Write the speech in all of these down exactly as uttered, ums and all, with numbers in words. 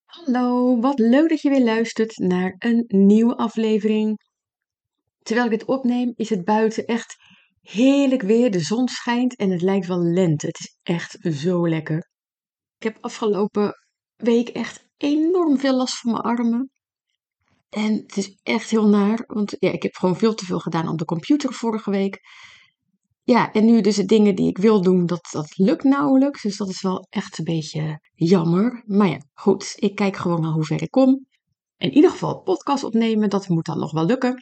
Hallo, wat leuk dat je weer luistert naar een nieuwe aflevering. Terwijl ik dit opneem, is het buiten echt heerlijk weer. De zon schijnt en het lijkt wel lente. Het is echt zo lekker. Ik heb afgelopen week echt enorm veel last van mijn armen. En het is echt heel naar, want ja, ik heb gewoon veel te veel gedaan op de computer vorige week. Ja, en nu dus de dingen die ik wil doen, dat, dat lukt nauwelijks. Dus dat is wel echt een beetje jammer. Maar ja, goed, ik kijk gewoon naar hoe ver ik kom. In ieder geval podcast opnemen, dat moet dan nog wel lukken.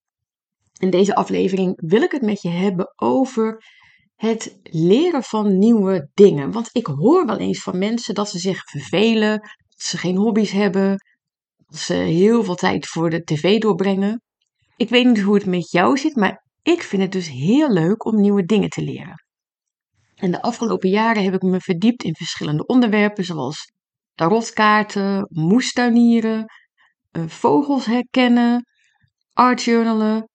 In deze aflevering wil ik het met je hebben over het leren van nieuwe dingen. Want ik hoor wel eens van mensen dat ze zich vervelen, dat ze geen hobby's hebben, dat ze heel veel tijd voor de tv doorbrengen. Ik weet niet hoe het met jou zit, maar ik vind het dus heel leuk om nieuwe dingen te leren. En de afgelopen jaren heb ik me verdiept in verschillende onderwerpen, zoals tarotkaarten, moestuinieren, eh, vogels herkennen, artjournalen,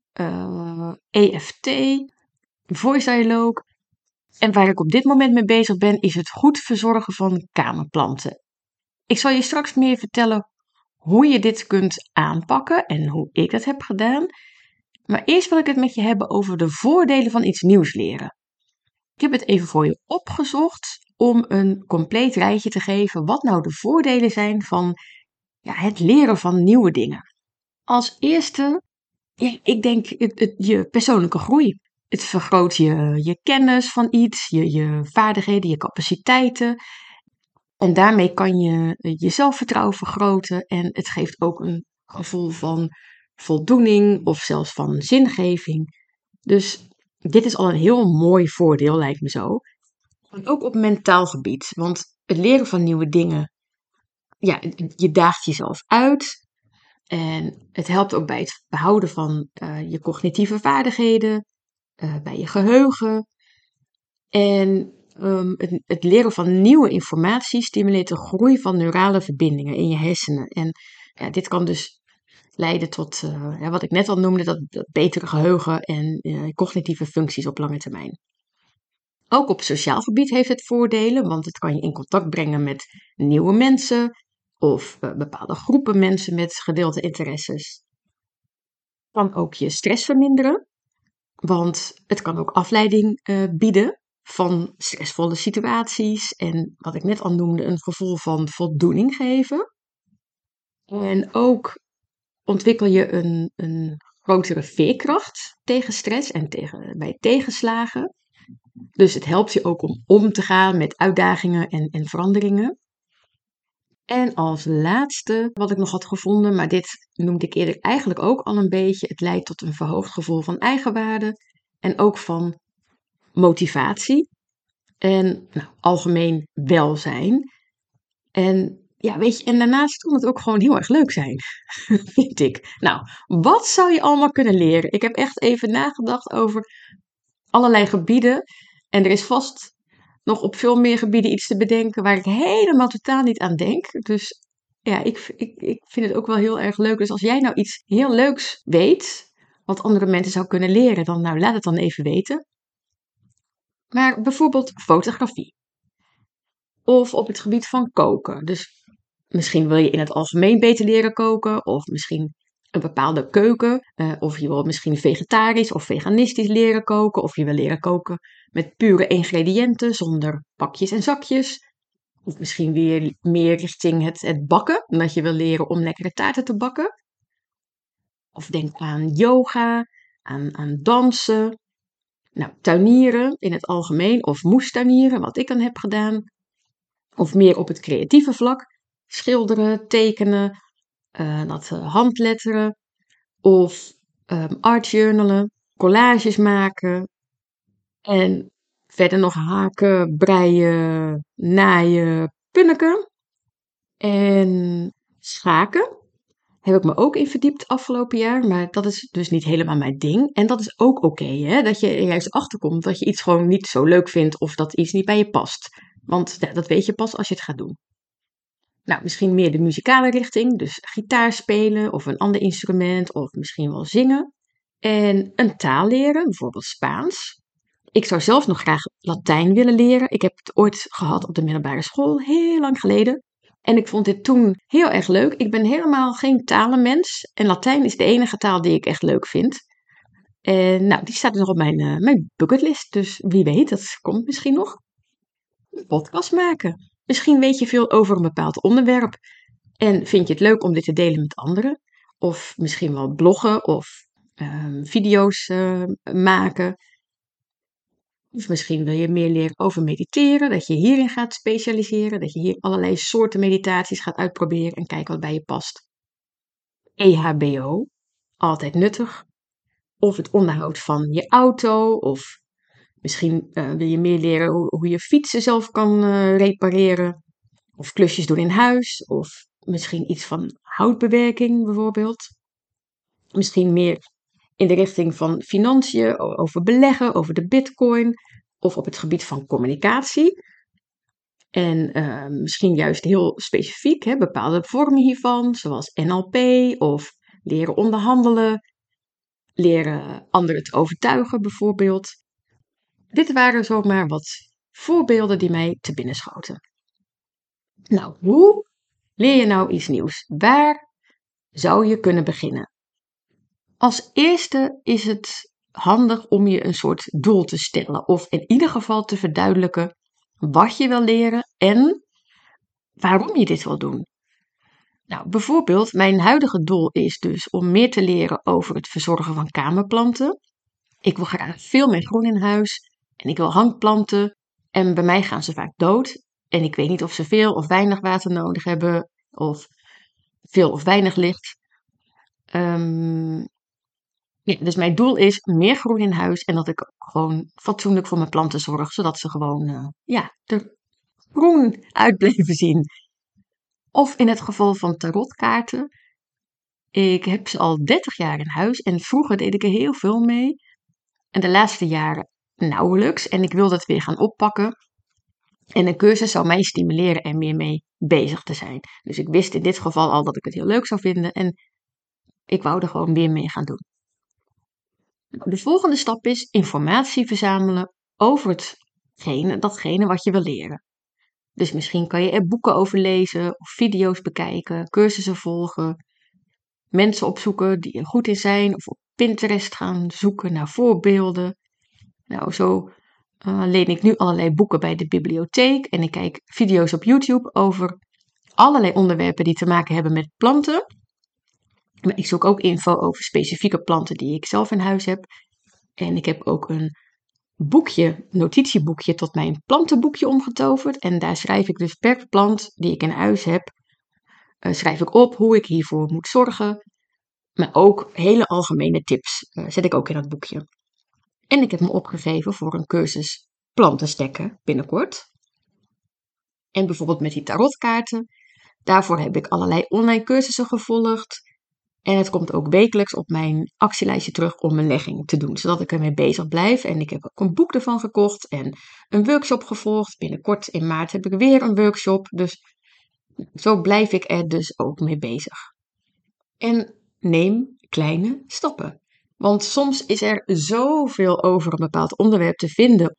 eh, E F T, voice dialogue. En waar ik op dit moment mee bezig ben, is het goed verzorgen van kamerplanten. Ik zal je straks meer vertellen hoe je dit kunt aanpakken en hoe ik dat heb gedaan. Maar eerst wil ik het met je hebben over de voordelen van iets nieuws leren. Ik heb het even voor je opgezocht om een compleet rijtje te geven wat nou de voordelen zijn van ja, het leren van nieuwe dingen. Als eerste, ja, ik denk het, het, je persoonlijke groei. Het vergroot je, je kennis van iets, je, je vaardigheden, je capaciteiten. En daarmee kan je je zelfvertrouwen vergroten. En het geeft ook een gevoel van voldoening of zelfs van zingeving. Dus dit is al een heel mooi voordeel, lijkt me zo. En ook op mentaal gebied. Want het leren van nieuwe dingen, ja, je daagt jezelf uit. En het helpt ook bij het behouden van uh, je cognitieve vaardigheden, uh, bij je geheugen. En um, het, het leren van nieuwe informatie stimuleert de groei van neurale verbindingen in je hersenen. En ja, dit kan dus leiden tot, uh, ja, wat ik net al noemde, dat, dat betere geheugen en uh, cognitieve functies op lange termijn. Ook op sociaal gebied heeft het voordelen, want het kan je in contact brengen met nieuwe mensen of uh, bepaalde groepen mensen met gedeelde interesses. Het kan ook je stress verminderen, want het kan ook afleiding uh, bieden van stressvolle situaties en wat ik net al noemde, een gevoel van voldoening geven. En ook ontwikkel je een, een grotere veerkracht tegen stress en tegen, bij tegenslagen. Dus het helpt je ook om om te gaan met uitdagingen en, en veranderingen. En als laatste, wat ik nog had gevonden, maar dit noemde ik eerder eigenlijk ook al een beetje, het leidt tot een verhoogd gevoel van eigenwaarde en ook van motivatie en nou, algemeen welzijn. En ja, weet je, en daarnaast kan het ook gewoon heel erg leuk zijn, vind ik. Nou, wat zou je allemaal kunnen leren? Ik heb echt even nagedacht over allerlei gebieden en er is vast nog op veel meer gebieden iets te bedenken waar ik helemaal totaal niet aan denk. Dus ja, ik, ik, ik vind het ook wel heel erg leuk. Dus als jij nou iets heel leuks weet, wat andere mensen zou kunnen leren, dan nou, laat het dan even weten. Maar bijvoorbeeld fotografie. Of op het gebied van koken. Dus misschien wil je in het algemeen beter leren koken. Of misschien een bepaalde keuken. Uh, of je wil misschien vegetarisch of veganistisch leren koken. Of je wil leren koken met pure ingrediënten zonder pakjes en zakjes. Of misschien weer meer richting het, het bakken. Omdat je wil leren om lekkere taarten te bakken. Of denk aan yoga, aan, aan dansen. Nou, tuinieren in het algemeen. Of moestuinieren, wat ik dan heb gedaan. Of meer op het creatieve vlak. Schilderen, tekenen, uh, dat uh, handletteren. Of um, artjournalen, collages maken. En verder nog haken, breien, naaien, punniken. En schaken heb ik me ook in verdiept afgelopen jaar. Maar dat is dus niet helemaal mijn ding. En dat is ook oké, okay, hè? Dat je er juist achterkomt dat je iets gewoon niet zo leuk vindt. Of dat iets niet bij je past. Want ja, dat weet je pas als je het gaat doen. Nou, misschien meer de muzikale richting. Dus gitaar spelen of een ander instrument. Of misschien wel zingen. En een taal leren, bijvoorbeeld Spaans. Ik zou zelf nog graag Latijn willen leren. Ik heb het ooit gehad op de middelbare school, heel lang geleden. En ik vond dit toen heel erg leuk. Ik ben helemaal geen talenmens. En Latijn is de enige taal die ik echt leuk vind. En nou, die staat dus nog op mijn, uh, mijn bucketlist. Dus wie weet, dat komt misschien nog. Een podcast maken. Misschien weet je veel over een bepaald onderwerp. En vind je het leuk om dit te delen met anderen? Of misschien wel bloggen of uh, video's uh, maken. Of misschien wil je meer leren over mediteren, dat je hierin gaat specialiseren, dat je hier allerlei soorten meditaties gaat uitproberen en kijken wat bij je past. E H B O, altijd nuttig. Of het onderhoud van je auto, of misschien uh, wil je meer leren hoe, hoe je fietsen zelf kan uh, repareren. Of klusjes doen in huis, of misschien iets van houtbewerking bijvoorbeeld. Misschien meer in de richting van financiën, over beleggen, over de bitcoin, of op het gebied van communicatie. En uh, misschien juist heel specifiek, hè, bepaalde vormen hiervan, zoals N L P, of leren onderhandelen, leren anderen te overtuigen bijvoorbeeld. Dit waren zomaar wat voorbeelden die mij te binnen schoten. Nou, hoe leer je nou iets nieuws? Waar zou je kunnen beginnen? Als eerste is het handig om je een soort doel te stellen, of in ieder geval te verduidelijken wat je wil leren en waarom je dit wil doen. Nou, bijvoorbeeld, mijn huidige doel is dus om meer te leren over het verzorgen van kamerplanten. Ik wil graag veel meer groen in huis en ik wil hangplanten en bij mij gaan ze vaak dood. En ik weet niet of ze veel of weinig water nodig hebben of veel of weinig licht. Um, ja, dus mijn doel is meer groen in huis en dat ik gewoon fatsoenlijk voor mijn planten zorg, zodat ze gewoon uh, ja, er groen uit blijven zien. Of in het geval van tarotkaarten. Ik heb ze al dertig jaar in huis en vroeger deed ik er heel veel mee. En de laatste jaren nauwelijks. En ik wilde het weer gaan oppakken. En een cursus zou mij stimuleren er meer mee bezig te zijn. Dus ik wist in dit geval al dat ik het heel leuk zou vinden. En ik wou er gewoon weer mee gaan doen. De volgende stap is informatie verzamelen over hetgene, datgene wat je wil leren. Dus misschien kan je er boeken over lezen, of video's bekijken, cursussen volgen, mensen opzoeken die er goed in zijn, of op Pinterest gaan zoeken naar voorbeelden. Nou, zo uh, leen ik nu allerlei boeken bij de bibliotheek en ik kijk video's op YouTube over allerlei onderwerpen die te maken hebben met planten. Maar ik zoek ook info over specifieke planten die ik zelf in huis heb. En ik heb ook een boekje, notitieboekje tot mijn plantenboekje omgetoverd. En daar schrijf ik dus per plant die ik in huis heb, uh, schrijf ik op hoe ik hiervoor moet zorgen. Maar ook hele algemene tips uh, zet ik ook in dat boekje. En ik heb me opgegeven voor een cursus plantenstekken binnenkort. En bijvoorbeeld met die tarotkaarten. Daarvoor heb ik allerlei online cursussen gevolgd. En het komt ook wekelijks op mijn actielijstje terug om een legging te doen, zodat ik ermee bezig blijf. En ik heb ook een boek ervan gekocht en een workshop gevolgd. Binnenkort in maart heb ik weer een workshop. Dus zo blijf ik er dus ook mee bezig. En neem kleine stappen. Want soms is er zoveel over een bepaald onderwerp te vinden.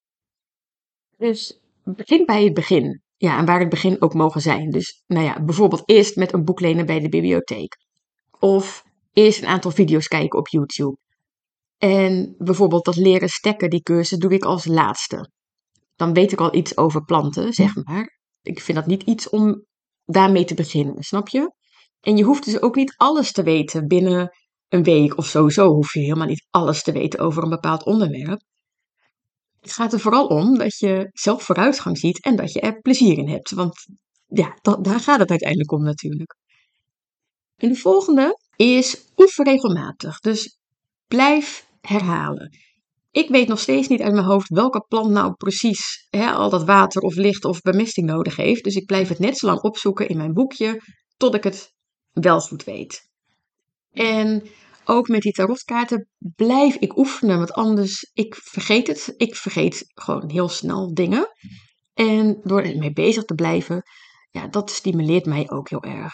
Dus begin bij het begin. Ja, en waar het begin ook mogen zijn. Dus nou ja, bijvoorbeeld eerst met een boek lenen bij de bibliotheek. Of eerst een aantal video's kijken op YouTube. En bijvoorbeeld dat leren stekken, die cursus, doe ik als laatste. Dan weet ik al iets over planten, zeg maar. Ik vind dat niet iets om daarmee te beginnen, snap je? En je hoeft dus ook niet alles te weten binnen een week of sowieso hoef je helemaal niet alles te weten over een bepaald onderwerp. Het gaat er vooral om dat je zelf vooruitgang ziet en dat je er plezier in hebt. Want ja, dat, daar gaat het uiteindelijk om natuurlijk. En de volgende is oefen regelmatig. Dus blijf herhalen. Ik weet nog steeds niet uit mijn hoofd welke plant nou precies hè, al dat water of licht of bemesting nodig heeft. Dus ik blijf het net zo lang opzoeken in mijn boekje tot ik het wel goed weet. En ook met die tarotkaarten blijf ik oefenen, want anders ik vergeet het. Ik vergeet gewoon heel snel dingen. En door ermee bezig te blijven, ja, dat stimuleert mij ook heel erg.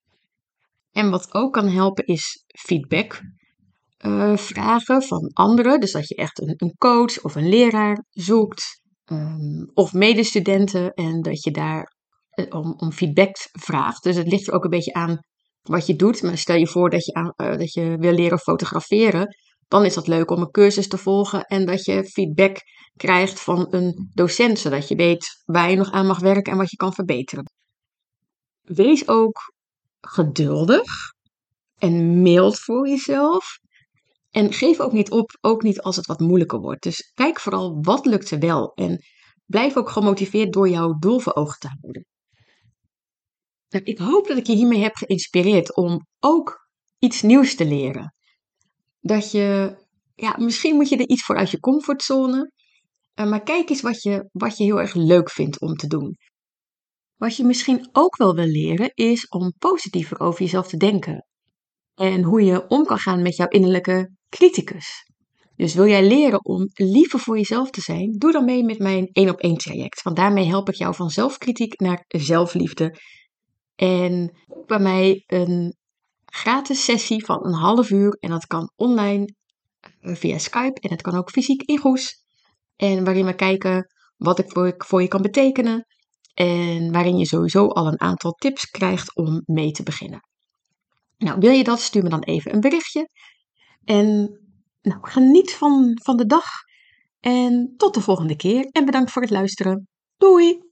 En wat ook kan helpen is feedback. Uh, vragen van anderen. Dus dat je echt een, een coach of een leraar zoekt. Um, of medestudenten. En dat je daar om, om feedback vraagt. Dus het ligt er ook een beetje aan wat je doet. Maar stel je voor dat je, aan, uh, dat je wil leren fotograferen. Dan is dat leuk om een cursus te volgen en dat je feedback krijgt van een docent. Zodat je weet waar je nog aan mag werken en wat je kan verbeteren. Wees ook geduldig en mild voor jezelf. En geef ook niet op, ook niet als het wat moeilijker wordt. Dus kijk vooral wat lukt er wel. En blijf ook gemotiveerd door jouw doel voor ogen te houden. Nou, ik hoop dat ik je hiermee heb geïnspireerd om ook iets nieuws te leren. Dat je, ja, misschien moet je er iets voor uit je comfortzone. Maar kijk eens wat je, wat je heel erg leuk vindt om te doen. Wat je misschien ook wel wil leren is om positiever over jezelf te denken. En hoe je om kan gaan met jouw innerlijke criticus. Dus wil jij leren om liever voor jezelf te zijn? Doe dan mee met mijn één op één traject. Want daarmee help ik jou van zelfkritiek naar zelfliefde. En ook bij mij een gratis sessie van een half uur. En dat kan online via Skype. En het kan ook fysiek in Goes. En waarin we kijken wat ik voor, voor je kan betekenen. En waarin je sowieso al een aantal tips krijgt om mee te beginnen. Nou, wil je dat? Stuur me dan even een berichtje. En nou, geniet van, van de dag. En tot de volgende keer. En bedankt voor het luisteren. Doei!